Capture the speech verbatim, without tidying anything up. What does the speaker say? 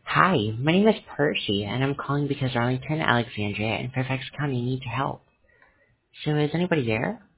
Hi, my name is Percy, and I'm calling because Arlington, Alexandria, and Fairfax County need help. So is anybody there?